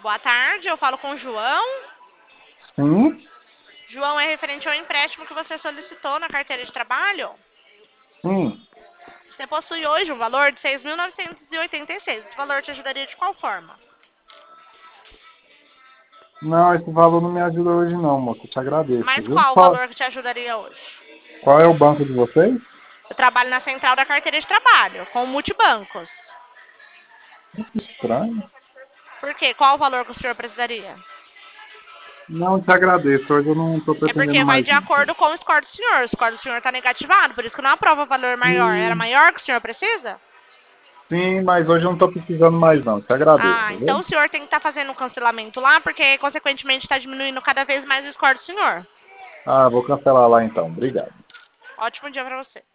Boa tarde, eu falo com o João. Sim, João, é referente ao empréstimo que você solicitou na carteira de trabalho. sim. Você possui hoje um valor de 6.986. Esse valor te ajudaria de qual forma? Não, esse valor não me ajuda hoje não, moça. Eu te agradeço, Mas viu? qual o valor que te ajudaria hoje? Qual é o banco de vocês? Eu trabalho na central da carteira de trabalho, com multibancos. Que estranho. Por quê? Qual o valor que o senhor precisaria? Não, te agradeço. Hoje eu não estou É pretendendo porque vai mais de isso. acordo com o score do senhor. O score do senhor está negativado, por isso que não aprova valor maior. Era Sim, maior que o senhor precisa? sim, mas hoje eu não estou precisando mais não. Te agradeço, Ah, então viu? o senhor tem que estar fazendo um cancelamento lá, porque consequentemente está diminuindo cada vez mais o score do senhor. Ah, vou cancelar lá então. Obrigado. Ótimo dia para você.